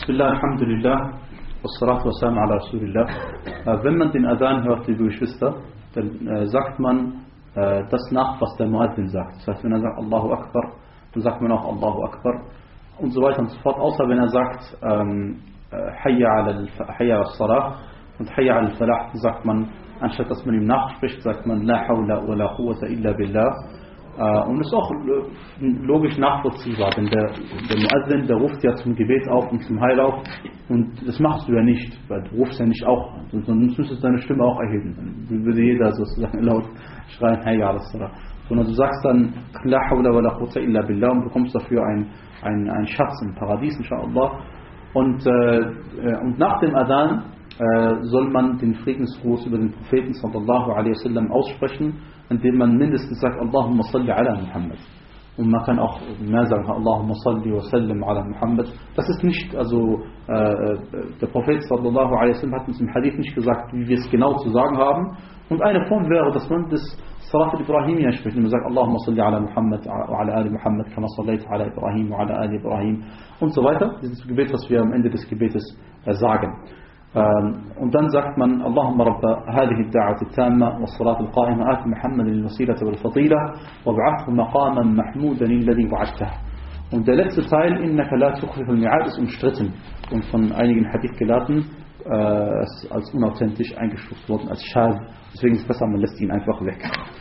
Bismillah, Alhamdulillah, Wassalatu wassalam ala Rasulillah. Wenn man den Adhan hört, liebe Geschwister, dann sagt man das nach, was der Muaddin sagt. Das heißt, wenn er sagt Allahu Akbar, dann sagt man auch Allahu Akbar und so weiter und so fort. Außer wenn er sagt Hayya al-Salah und Hayya al-Falah, sagt man, anstatt dass man ihm nachspricht, sagt man La hawla wa la quwwata illa billah. Und ist auch logisch nachvollziehbar, denn der Muazzin, der ruft ja zum Gebet auf und zum Heil auf, und das machst du ja nicht, weil du rufst ja nicht auch an, sondern du müsstest deine Stimme auch erheben. Dann würde jeder sozusagen laut schreien, Hayya ala-Salah. Sondern du sagst dann La hawla wa la quwwata illa billah und bekommst dafür einen Schatz im Paradies, inshallah. Und nach dem Adhan soll man den Friedensgruß über den Propheten sallallahu alaihi wasallam aussprechen, indem man mindestens sagt Allahumma salli ala Muhammad. Und man kann auch mehr sagen Allahumma salli wa sallim ala Muhammad. Das ist nicht, also der Prophet sallallahu alaihi wasallam hat uns im Hadith nicht gesagt, wie wir es genau zu sagen haben. Und eine Form wäre, dass man das Salat al-Ibrahimiyya spricht, indem man sagt Allahumma salli ala Muhammad wa ala ali Muhammad kama sallaita ala Ibrahim wa ala ali Ibrahim und so weiter. Dieses Gebet, was wir am Ende des Gebetes sagen. Und dann sagt man Allahumma Rabba hadhihi ad-da'wati at-tamma was-salati al-qa'ima ati Muhammadan al-wasilata wal-fadila wab'athhu maqaman mahmudan alladhi wa'adtahu. Und der letzte Teil, innaka la tukhlifu al-mi'ad, ist umstritten und von einigen Hadith-Gelehrten als unauthentisch eingestuft worden, als Schad. Deswegen ist es besser, man lässt ihn einfach weg.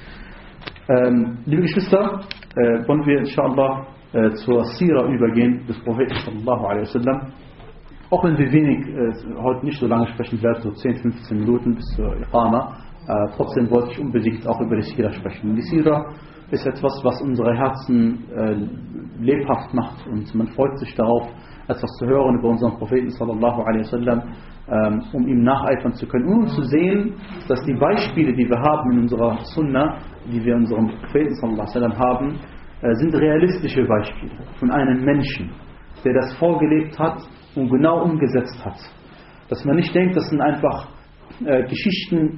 Liebe Geschwister, wollen wir inshallah zur Sira übergehen des Propheten sallallahu alaihi wasallam. Auch wenn wir heute nicht so lange sprechen werden, so 10-15 Minuten bis zur Iqama, trotzdem wollte ich unbedingt auch über die Sira sprechen. Die Sira ist etwas, was unsere Herzen lebhaft macht, und man freut sich darauf, etwas zu hören über unseren Propheten sallallahu alaihi wasallam, um ihm nacheifern zu können, um zu sehen, dass die Beispiele, die wir haben in unserer Sunna, die wir in unserem Propheten sallallahu alaihi wasallam haben, sind realistische Beispiele von einem Menschen, der das vorgelebt hat und genau umgesetzt hat. Dass man nicht denkt, das sind einfach Geschichten,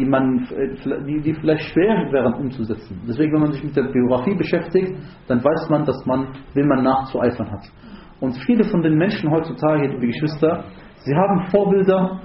die vielleicht schwer wären umzusetzen. Deswegen, wenn man sich mit der Biografie beschäftigt, dann weiß man, dass man, wem man nachzueifern hat. Und viele von den Menschen heutzutage, liebe Geschwister, sie haben Vorbilder,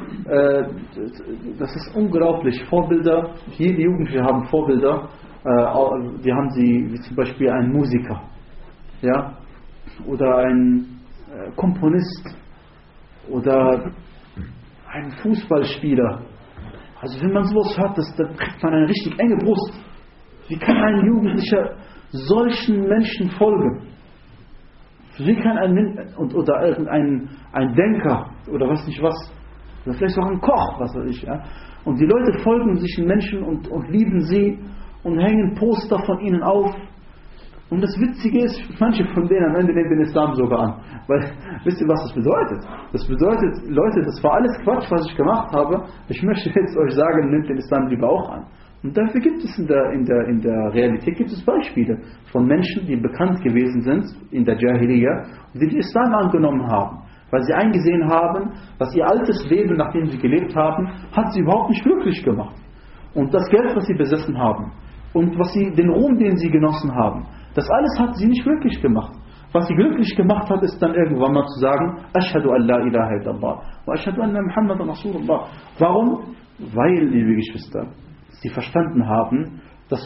das ist unglaublich, Vorbilder, jede Jugendliche haben Vorbilder, die haben sie, wie zum Beispiel einen Musiker, ja, oder ein Komponist oder ein Fußballspieler. Also wenn man sowas hört, dann kriegt man eine richtig enge Brust. Wie kann ein Jugendlicher solchen Menschen folgen? Wie kann oder irgendein Denker oder was nicht was, oder vielleicht auch ein Koch, was weiß ich, ja? Und die Leute folgen sich den Menschen und lieben sie und hängen Poster von ihnen auf. Und das Witzige ist, manche von denen am Ende nehmen den Islam sogar an. Weil, wisst ihr, was das bedeutet? Das bedeutet, Leute, das war alles Quatsch, was ich gemacht habe. Ich möchte jetzt euch sagen, nehmt den Islam lieber auch an. Und dafür gibt es in der Realität gibt es Beispiele von Menschen, die bekannt gewesen sind in der Jahiliyyah und die den Islam angenommen haben. Weil sie eingesehen haben, dass ihr altes Leben, nachdem sie gelebt haben, hat sie überhaupt nicht glücklich gemacht. Und das Geld, was sie besessen haben und den Ruhm, den sie genossen haben, das alles hat sie nicht glücklich gemacht. Was sie glücklich gemacht hat, ist dann irgendwann mal zu sagen, Ashhadu an la ilaha illallah wa ashhadu anna Muhammadan Rasulullah. Warum? Weil, liebe Geschwister, sie verstanden haben, dass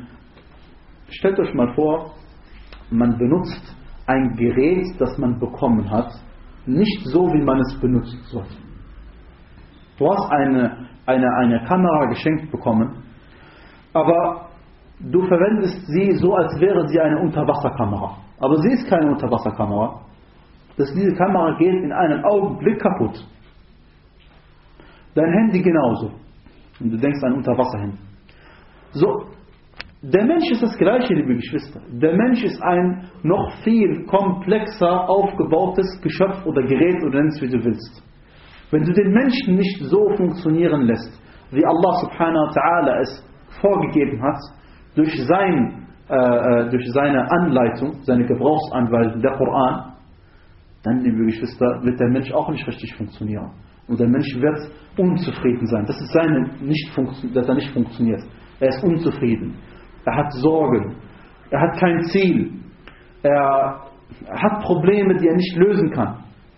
stellt euch mal vor, man benutzt ein Gerät, das man bekommen hat, nicht so, wie man es benutzen sollte. Du hast eine Kamera geschenkt bekommen, aber du verwendest sie so, als wäre sie eine Unterwasserkamera. Aber sie ist keine Unterwasserkamera. Diese Kamera geht in einem Augenblick kaputt. Dein Handy genauso. Und du denkst an ein Unterwasserhandy. So, der Mensch ist das Gleiche, liebe Geschwister. Der Mensch ist ein noch viel komplexer aufgebautes Geschöpf oder Gerät, oder nenn es wie du willst. Wenn du den Menschen nicht so funktionieren lässt, wie Allah subhanahu wa ta'ala es vorgegeben hat, durch seine Anleitung, seine Gebrauchsanweisung, der Koran, dann, liebe Geschwister, wird der Mensch auch nicht richtig funktionieren. Und der Mensch wird unzufrieden sein. Das ist dass er nicht funktioniert. Er ist unzufrieden. Er hat Sorgen. Er hat kein Ziel. Er hat Probleme, die er nicht lösen kann.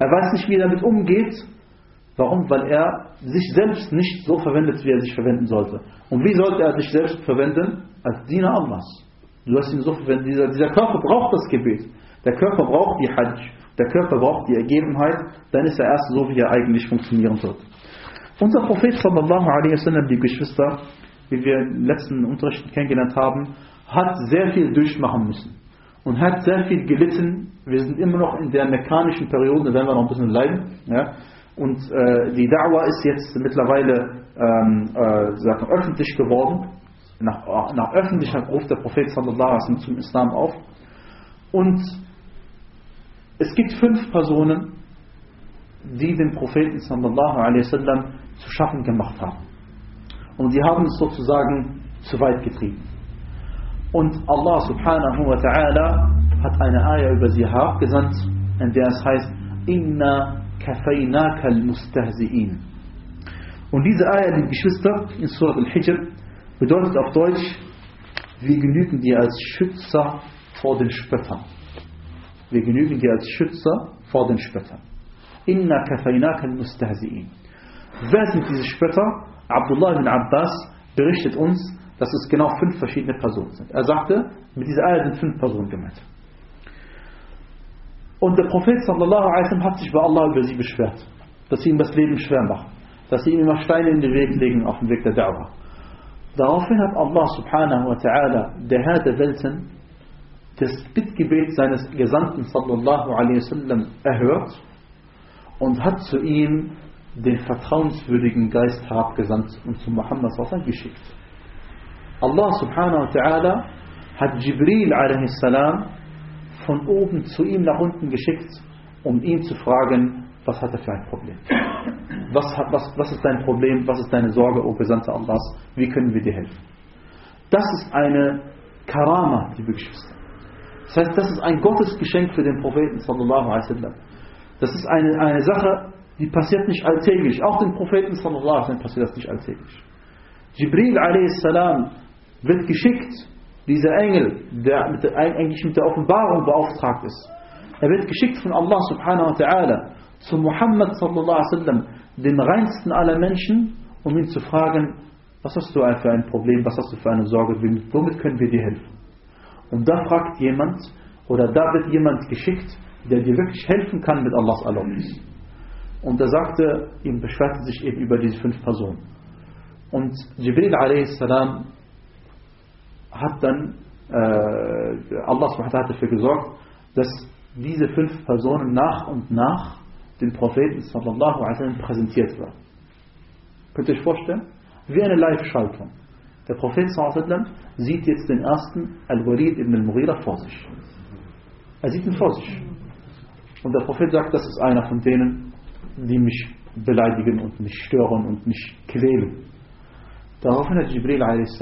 Er weiß nicht, wie er damit umgeht. Warum? Weil er sich selbst nicht so verwendet, wie er sich verwenden sollte. Und wie sollte er sich selbst verwenden? Als Diener Allahs. Du hast ihn so verwendet. Dieser Körper braucht das Gebet. Der Körper braucht die Hajj. Der Körper braucht die Ergebenheit. Dann ist er erst so, wie er eigentlich funktionieren wird. Unser Prophet sallallahu alaihi wasallam, die Geschwister, wie wir in den letzten Unterrichten kennengelernt haben, hat sehr viel durchmachen müssen. Und hat sehr viel gelitten. Wir sind immer noch in der mekkanischen Periode, da werden wir noch ein bisschen leiden. Ja? Und die Da'wah ist jetzt mittlerweile öffentlich geworden. Nach Öffentlichkeit ruft der Prophet sallallahu alaihi wasallam zum Islam auf. Und es gibt 5 Personen, die den Propheten sallallahu alaihi wasallam zu schaffen gemacht haben. Und sie haben es sozusagen zu weit getrieben. Und Allah subhanahu wa ta'ala hat eine Ayah über sie herabgesandt, in der es heißt, Inna kafaynaka al-mustahzi'in. Und diese Ayah, die Geschwister, in Surah Al-Hijr, bedeutet auf Deutsch, wir genügen dir als Schützer vor den Spöttern. Wir genügen dir als Schützer vor den Spöttern. Inna kafaynaka al-mustahzi'in. Wer sind diese Spötter? Abdullah ibn Abbas berichtet uns, dass es genau 5 verschiedene Personen sind. Er sagte, mit dieser Ayah sind 5 Personen gemeint. Und der Prophet sallallahu alaihi wasallam hat sich bei Allah über sie beschwert, dass sie ihm das Leben schwer machen, dass sie ihm immer Steine in den Weg legen auf dem Weg der Da'wah. Daraufhin hat Allah subhanahu wa ta'ala, der Herr der Welten, das Bittgebet seines Gesandten sallallahu alaihi wasallam erhört und hat zu ihm den vertrauenswürdigen Geist herabgesandt und zu Muhammad sallallahu alaihi wasallam geschickt. Allah subhanahu wa ta'ala hat Jibril alaihi salam von oben zu ihm nach unten geschickt, um ihn zu fragen, was hat er für ein Problem? Was ist dein Problem? Was ist deine Sorge, O Gesandter Allahs? Wie können wir dir helfen? Das ist eine Karama, liebe Geschwister. Das heißt, das ist ein Gottesgeschenk für den Propheten sallallahu alaihi wasallam. Das ist eine Sache, die passiert nicht alltäglich. Auch den Propheten sallallahu alaihi wasallam passiert das nicht alltäglich. Jibril a.s. wird geschickt, dieser Engel, der eigentlich mit der Offenbarung beauftragt ist. Er wird geschickt von Allah subhanahu wa ta'ala zu Muhammad sallallahu alaihi wasallam, den reinsten aller Menschen, um ihn zu fragen, was hast du für ein Problem, was hast du für eine Sorge, womit können wir dir helfen? Und da fragt jemand, oder da wird jemand geschickt, der dir wirklich helfen kann mit Allahs Erlaubnis. Und er sagte, ihm beschwerte sich eben über diese 5 Personen. Und Jibril a.s. hat dann Allah hat dafür gesorgt, dass diese 5 Personen nach und nach den Propheten sallallahu alaihi wasallam präsentiert werden. Könnt ihr euch vorstellen? Wie eine Live-Schaltung. Der Prophet sallallahu alaihi wasallam sieht jetzt den ersten Al-Walid ibn al-Mughira vor sich. Er sieht ihn vor sich. Und der Prophet sagt, das ist einer von denen, die mich beleidigen und mich stören und mich quälen. Daraufhin hat Jibril a.s.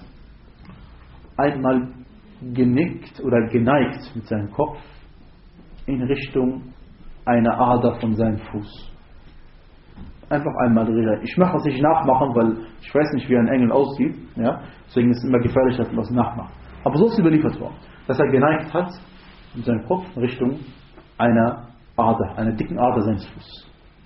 einmal genickt oder geneigt mit seinem Kopf in Richtung einer Ader von seinem Fuß. Einfach einmal drehen. Ich mache das nicht nachmachen, weil ich weiß nicht, wie ein Engel aussieht. Ja? Deswegen ist es immer gefährlich, dass man es nachmacht. Aber so ist überliefert worden, dass er geneigt hat mit seinem Kopf in Richtung einer Ader, einer dicken Ader seines Fußes.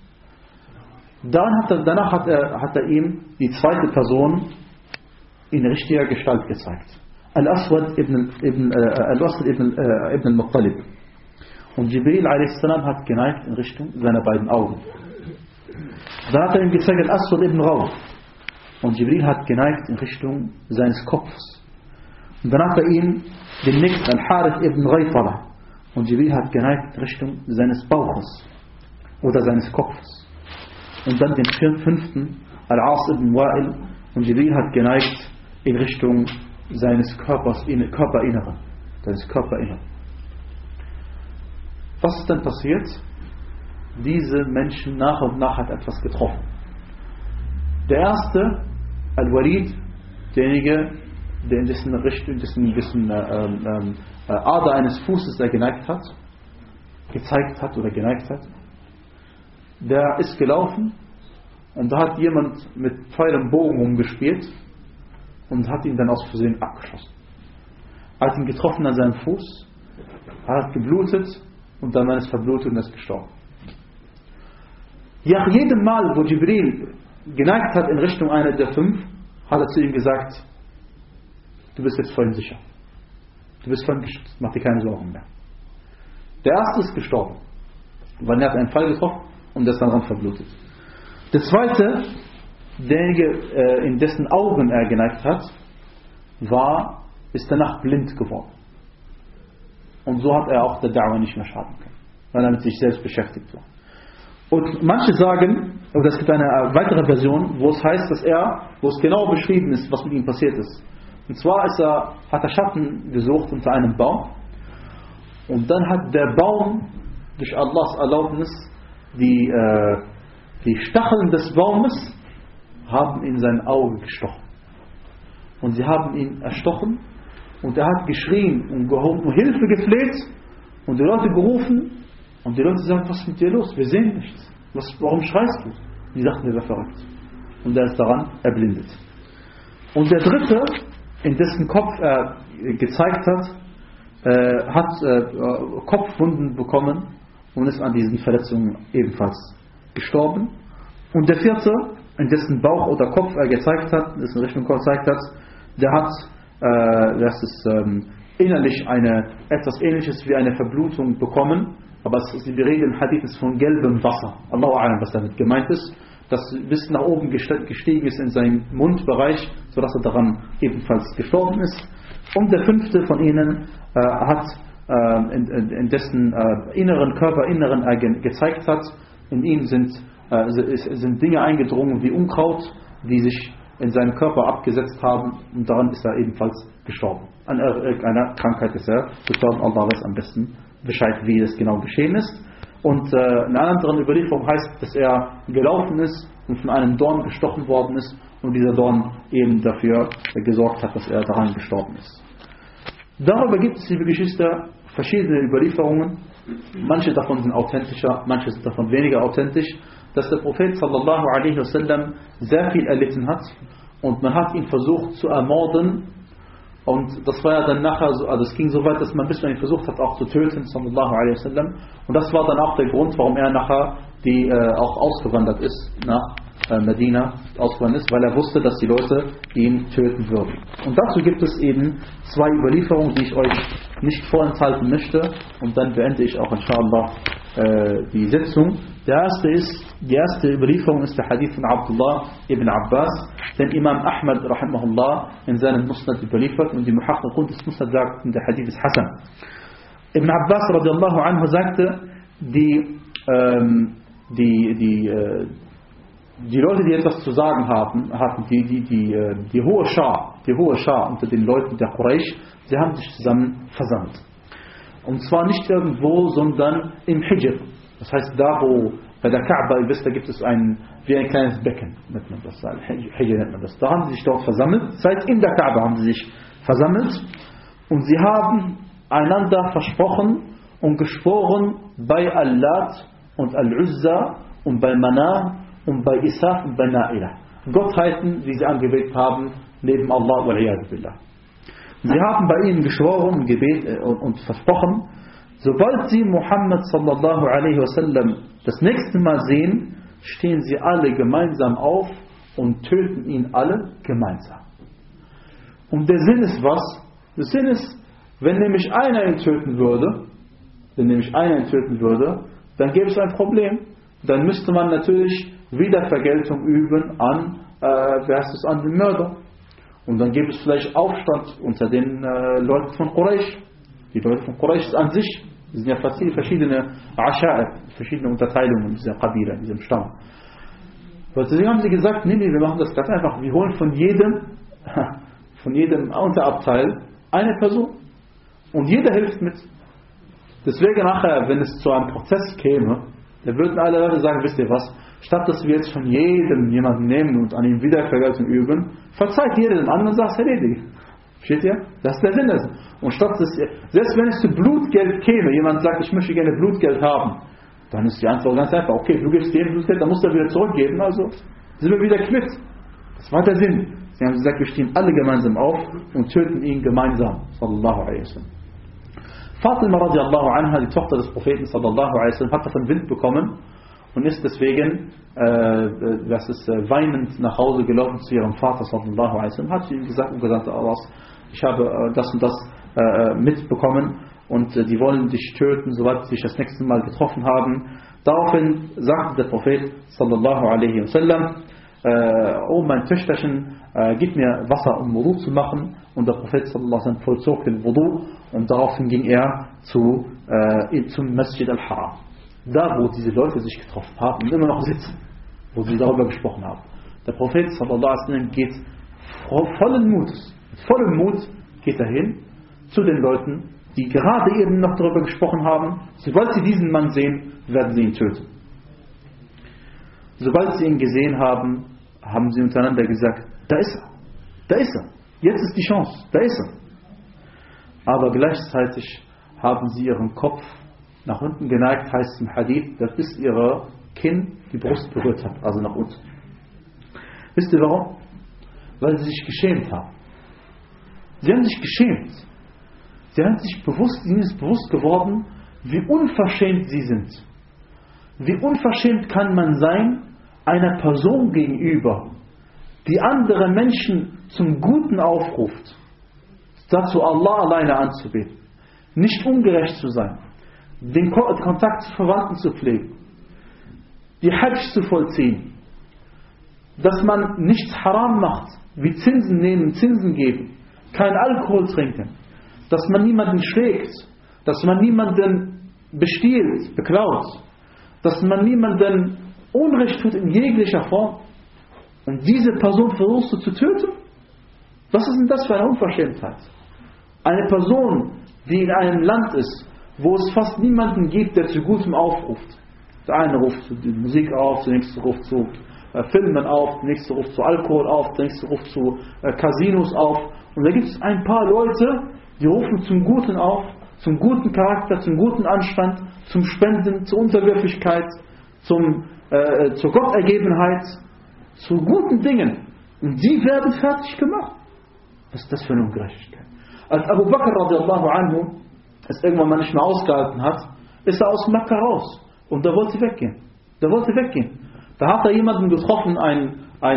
Danach hat er ihm die zweite Person in richtiger Gestalt gezeigt. Al-Aswad ibn al-Muttalib. Und Jibril a.s. hat geneigt in Richtung seiner beiden Augen. Dann hat er ihm gezeigt Al-Aswad ibn Rawf. Und Jibril hat geneigt in Richtung seines Kopfes. Und dann hat er ihm genickt Al-Harith ibn Ghaytala. Und Jibril hat geneigt in Richtung seines Bauches oder seines Kopfes. Und dann den 5. Al-As ibn Wa'il. Und Jibril hat geneigt in Richtung seines Körperinneren. Was ist dann passiert? Diese Menschen nach und nach hat etwas getroffen. Der erste, Al-Walid, derjenige, der in dessen Ader eines Fußes er gezeigt hat, der ist gelaufen und da hat jemand mit Pfeil und Bogen rumgespielt und hat ihn dann aus Versehen abgeschossen. Er hat ihn getroffen an seinem Fuß, er hat geblutet und dann ist verblutet und ist gestorben. Ja, jedem Mal, wo Jibril geneigt hat in Richtung einer der 5, hat er zu ihm gesagt, du bist jetzt voll sicher. Du bist voll geschützt, mach dir keine Sorgen mehr. Der erste ist gestorben, weil er hat einen Fall getroffen und der ist dann verblutet. Der zweite, derjenige, in dessen Augen er geneigt hat, ist danach blind geworden. Und so hat er auch der Da'wah nicht mehr schaden können, weil er mit sich selbst beschäftigt war. Und manche sagen, oder es gibt eine weitere Version, wo es heißt, wo es genau beschrieben ist, was mit ihm passiert ist. Und zwar hat er Schatten gesucht unter einem Baum. Und dann hat der Baum durch Allahs Erlaubnis die Stacheln des Baumes haben in sein Auge gestochen. Und sie haben ihn erstochen und er hat geschrien und um Hilfe gefleht und die Leute gerufen und die Leute sagen, was ist mit dir los? Wir sehen nichts. Warum schreist du? Die sagten, er wäre verrückt. Und er ist daran erblindet. Und der dritte, in dessen Kopf er gezeigt hat Kopfwunden bekommen und ist an diesen Verletzungen ebenfalls gestorben. Und der vierte, in dessen Bauch oder Kopf er gezeigt hat, in Richtung Kopf gezeigt hat, der hat innerlich etwas Ähnliches wie eine Verblutung bekommen, aber wir reden im Hadith ist von gelbem Wasser. Allahu a'lam, was damit gemeint ist, das bis nach oben gestiegen ist in seinem Mundbereich, sodass er daran ebenfalls gestorben ist. Und der fünfte von ihnen hat in dessen Körperinneren er gezeigt hat, in ihm sind Dinge eingedrungen wie Unkraut, die sich in seinem Körper abgesetzt haben, und daran ist er ebenfalls gestorben. An irgendeiner Krankheit ist er gestorben. Allah weiß am besten Bescheid, wie es genau geschehen ist. Und in einer anderen Überlieferung heißt, dass er gelaufen ist und von einem Dorn gestochen worden ist und dieser Dorn eben dafür gesorgt hat, dass er daran gestorben ist. Darüber gibt es, liebe Geschwister, verschiedene Überlieferungen. Manche davon sind authentischer, manche sind davon weniger authentisch, dass der Prophet sallallahu alaihi wasallam sehr viel erlitten hat und man hat ihn versucht zu ermorden. Und das war ja dann nachher so, also es ging so weit, dass man ihn versucht hat auch zu töten, sallallahu alaihi wasallam. Und das war dann auch der Grund, warum er nachher auch ausgewandert ist nach Medina, weil er wusste, dass die Leute ihn töten würden. Und dazu gibt es eben zwei Überlieferungen, die ich euch nicht vorenthalten möchte. Und dann beende ich auch inshallah die Sitzung. Die erste Überlieferung ist der Hadith von Abdullah ibn Abbas, den Imam Ahmad rahimahullah in seinem Musnad überliefert, und die Muhaqqiqun des Musnad sagten, der Hadith ist Hasan. Ibn Abbas radiallahu anhu sagte, die Leute, die etwas zu sagen hatten, die hohe Schar unter den Leuten der Quraysh, sie haben sich zusammen versammelt. Und zwar nicht irgendwo, sondern im Hijr. Das heißt, da wo bei der Kaaba, ihr wisst, da gibt es wie ein kleines Becken, nennt man das, Hijr nennt man das. Da haben sie sich dort versammelt. Das heißt, in der Kaaba haben sie sich versammelt und sie haben einander versprochen und geschworen bei Al-Lat und Al-Uzza und bei Manah und bei Isaf und bei Na'ilah. Gottheiten, die sie angebetet haben, neben Allah wal-Iyad billah. Sie haben bei ihnen geschworen und versprochen, sobald sie Muhammad sallallahu alaihi wasallam das nächste Mal sehen, stehen sie alle gemeinsam auf und töten ihn alle gemeinsam. Und der Sinn ist was? Der Sinn ist, wenn nämlich einer ihn töten würde, dann gäbe es ein Problem. Dann müsste man natürlich wieder Vergeltung üben an den Mörder. Und dann gibt es vielleicht Aufstand unter den Leuten von Quraysh. Die Leute von Quraysh an sich sind ja verschiedene Asha'ir, verschiedene Unterteilungen in dieser Qabila, in diesem Stamm. Deswegen haben sie gesagt, nee, wir machen das ganz einfach. Wir holen von jedem Unterabteil eine Person. Und jeder hilft mit. Deswegen nachher, wenn es zu einem Prozess käme, da würden alle Leute sagen, wisst ihr was, statt dass wir jetzt von jedem jemanden nehmen und an ihm Wiedervergeltung üben, verzeiht jeder den anderen und sagt, erledigt. Versteht ihr? Das ist der Sinn dessen. Und selbst wenn es zu Blutgeld käme, jemand sagt, ich möchte gerne Blutgeld haben, dann ist die Antwort ganz einfach, okay, du gibst dem Blutgeld, dann musst du wieder zurückgeben, also sind wir wieder quitt. Das war der Sinn. Sie haben gesagt, wir stehen alle gemeinsam auf und töten ihn gemeinsam. Sallallahu alaihi wasallam. Fatima radiallahu anha, die Tochter des Propheten sallallahu alaihi wasallam, hat davon Wind bekommen und ist deswegen weinend nach Hause gelaufen zu ihrem Vater sallallahu alaihi wasallam, hat ihm gesagt, Allah, ich habe das und das mitbekommen und die wollen dich töten, sobald sie dich das nächste Mal getroffen haben. Daraufhin sagte der Prophet sallallahu alaihi wasallam, oh mein Töchterchen, gib mir Wasser, um Wudu zu machen. Und der Prophet sallallahu alaihi wasallam vollzog den Wudu und daraufhin ging er zum Masjid al-Haram. Da, wo diese Leute sich getroffen haben und immer noch sitzen, wo sie darüber gesprochen haben. Der Prophet sallallahu alaihi wasallam geht vollen Mutes, mit vollem Mut geht er hin zu den Leuten, die gerade eben noch darüber gesprochen haben. Sobald sie diesen Mann sehen, werden sie ihn töten. Sobald sie ihn gesehen haben, haben sie untereinander gesagt, da ist er, da ist er, jetzt ist die Chance, da ist er. Aber gleichzeitig haben sie ihren Kopf nach unten geneigt, heißt im Hadith, dass bis ihre Kinn die Brust berührt hat, also nach unten. Wisst ihr warum? Weil sie sich geschämt haben. Sie haben sich geschämt. Sie haben sich bewusst, ihnen ist bewusst geworden, wie unverschämt sie sind. Wie unverschämt kann man sein, einer Person gegenüber, die andere Menschen zum Guten aufruft, dazu Allah alleine anzubeten, nicht ungerecht zu sein, den Kontakt zu Verwandten zu pflegen, die Hajj zu vollziehen, dass man nichts haram macht, wie Zinsen nehmen, Zinsen geben, kein Alkohol trinken, dass man niemanden schlägt, dass man niemanden bestiehlt, beklaut, dass man niemanden Unrecht tut in jeglicher Form. Und diese Person versuchst du zu töten? Was ist denn das für eine Unverschämtheit? Eine Person, die in einem Land ist, wo es fast niemanden gibt, der zu Gutem aufruft. Der eine ruft zu Musik auf, der nächste ruft zu Filmen auf, der nächste ruft zu Alkohol auf, der nächste ruft zu Casinos auf. Und da gibt es ein paar Leute, die rufen zum Guten auf, zum guten Charakter, zum guten Anstand, zum Spenden, zur Unterwürfigkeit, zur Gottergebenheit, zu guten Dingen. Und die werden fertig gemacht. Was ist das für eine Ungerechtigkeit? Als Abu Bakr radiallahu anhu es irgendwann mal nicht mehr ausgehalten hat, ist er aus Mekka raus. Und der wollte weggehen. Da hat er jemanden getroffen, ein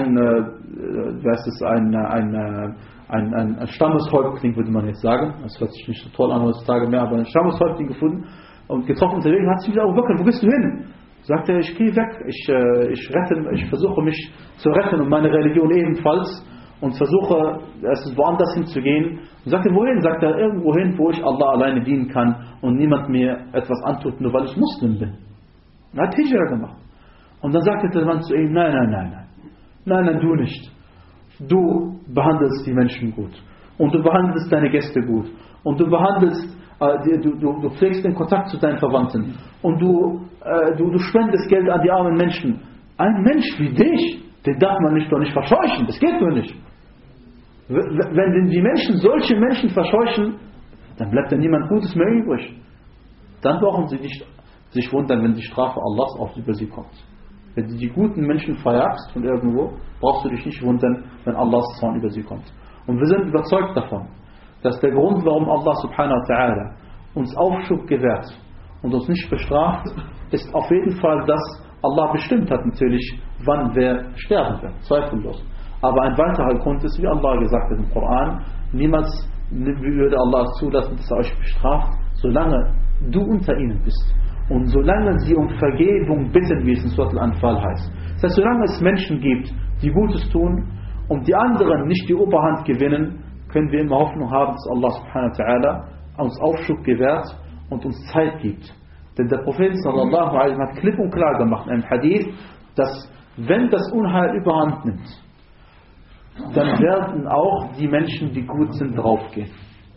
Stammeshäuptling, würde man jetzt sagen. Das hört sich nicht so toll an heutzutage mehr, aber ein Stammeshäuptling gefunden und getroffen unterwegs, hat sich wieder, Abu Bakr, wo bist du hin? Sagt er, ich gehe weg, ich versuche mich zu retten und meine Religion ebenfalls und versuche, es woanders hinzugehen. Und sagt er, wohin? Sagt er, irgendwo hin, wo ich Allah alleine dienen kann und niemand mir etwas antut, nur weil ich Muslim bin. Er hat Hijra gemacht. Und dann sagte der Mann zu ihm, nein, du nicht. Du behandelst die Menschen gut. Und du behandelst deine Gäste gut. Und du behandelst, du pflegst den Kontakt zu deinen Verwandten. Und du spendest Geld an die armen Menschen. Ein Mensch wie dich, den darf man doch nicht verscheuchen. Das geht doch nicht. Wenn die Menschen solche Menschen verscheuchen, dann bleibt ja niemand Gutes mehr übrig. Dann brauchen sie nicht sich wundern, wenn die Strafe Allahs über sie kommt. Wenn du die guten Menschen verjagst von irgendwo, brauchst du dich nicht wundern, wenn Allahs Zorn über sie kommt. Und wir sind überzeugt davon, dass der Grund, warum Allah subhanahu wa ta'ala uns Aufschub gewährt und uns nicht bestraft, ist auf jeden Fall, dass Allah bestimmt hat natürlich, wann wer sterben wird, zweifellos. Aber ein weiterer Grund ist, wie Allah gesagt hat im Koran, niemals würde Allah zulassen, dass er euch bestraft, solange du unter ihnen bist. Und solange sie um Vergebung bitten, wie es in Surat Al-Anfal heißt. Das heißt, solange es Menschen gibt, die Gutes tun und die anderen nicht die Oberhand gewinnen, können wir immer Hoffnung haben, dass Allah subhanahu wa ta'ala uns Aufschub gewährt und uns Zeit gibt. Denn der Prophet sallallahu alaihi wasallam hat klipp und klar gemacht in einem Hadith, dass wenn das Unheil überhand nimmt, dann werden auch die Menschen, die gut sind, draufgehen.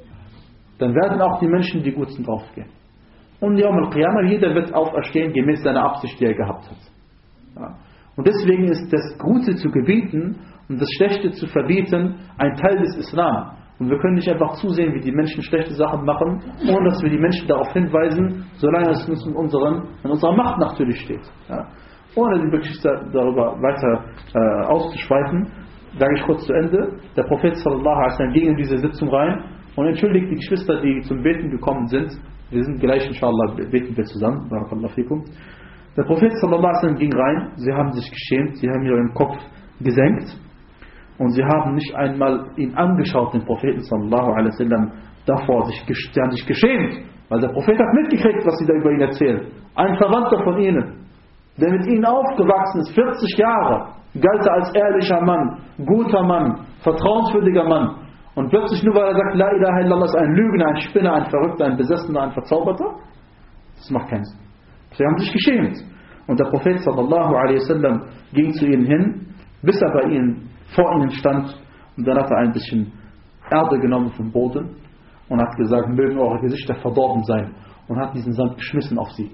Und Yawm al-Qiyamah, jeder wird auferstehen gemäß seiner Absicht, die er gehabt hat. Ja. Und deswegen ist das Gute zu gebieten und das Schlechte zu verbieten ein Teil des Islam. Und wir können nicht einfach zusehen, wie die Menschen schlechte Sachen machen, ohne dass wir die Menschen darauf hinweisen, solange es uns in unserer Macht natürlich steht. Ja. Ohne die Geschichte darüber weiter auszuschweifen, sage ich kurz zu Ende. Der Prophet sallallahu alaihi wasallam ging in diese Sitzung rein und entschuldigt die Geschwister, die zum Beten gekommen sind. Wir sind gleich, inshallah, beten wir zusammen. Barakallahu fikum. Der Prophet sallallahu alaihi wasallam ging rein, sie haben sich geschämt, sie haben ihren Kopf gesenkt und sie haben nicht einmal ihn angeschaut, den Propheten sallallahu alaihi wasallam, davor, sie haben sich geschämt, weil der Prophet hat mitgekriegt, was sie da über ihn erzählen. Ein Verwandter von ihnen, der mit ihnen aufgewachsen ist, 40 Jahre, galt er als ehrlicher Mann, guter Mann, vertrauenswürdiger Mann. Und plötzlich nur, weil er sagt, La ilaha illallah, ist ein Lügner, ein Spinner, ein Verrückter, ein Besessener, ein Verzauberter, das macht keinen Sinn. Sie haben sich geschämt. Und der Prophet sallallahu alaihi wasallam ging zu ihnen hin, bis er vor ihnen stand. Und dann hat er ein bisschen Erde genommen vom Boden und hat gesagt, mögen eure Gesichter verdorben sein. Und hat diesen Sand geschmissen auf sie.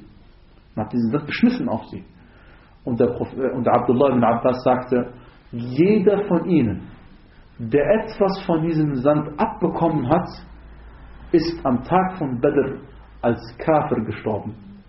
Und der Abdullah ibn Abbas sagte, jeder von ihnen, der etwas von diesem Sand abbekommen hat, ist am Tag von Badr als Kafir gestorben.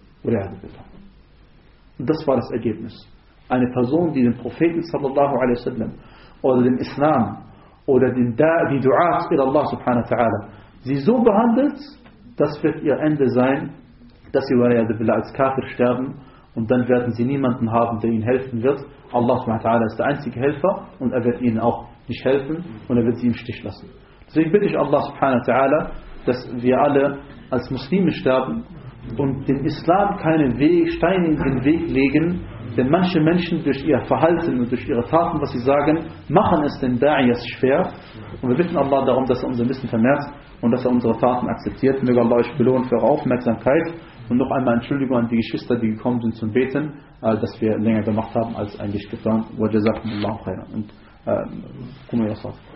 Und das war das Ergebnis. Eine Person, die den Propheten sallallahu alaihi wasallam oder den Islam oder die Du'at ila Allah subhanahu wa ta'ala, sie so behandelt, das wird ihr Ende sein, dass sie als Kafir sterben und dann werden sie niemanden haben, der ihnen helfen wird. Allah subhanahu wa ta'ala ist der einzige Helfer und er wird ihnen auch nicht helfen und er wird sie im Stich lassen. Deswegen bitte ich Allah subhanahu wa ta'ala, dass wir alle als Muslime sterben und dem Islam keine Steine in den Weg legen, denn manche Menschen durch ihr Verhalten und durch ihre Taten, was sie sagen, machen es den Da'iyas schwer. Und wir bitten Allah darum, dass er unser Wissen vermehrt und dass er unsere Taten akzeptiert. Möge Allah euch belohnen für eure Aufmerksamkeit und noch einmal Entschuldigung an die Geschwister, die gekommen sind zum Beten, dass wir länger gemacht haben als eigentlich geplant. Wa jazakumullahu khairan. Und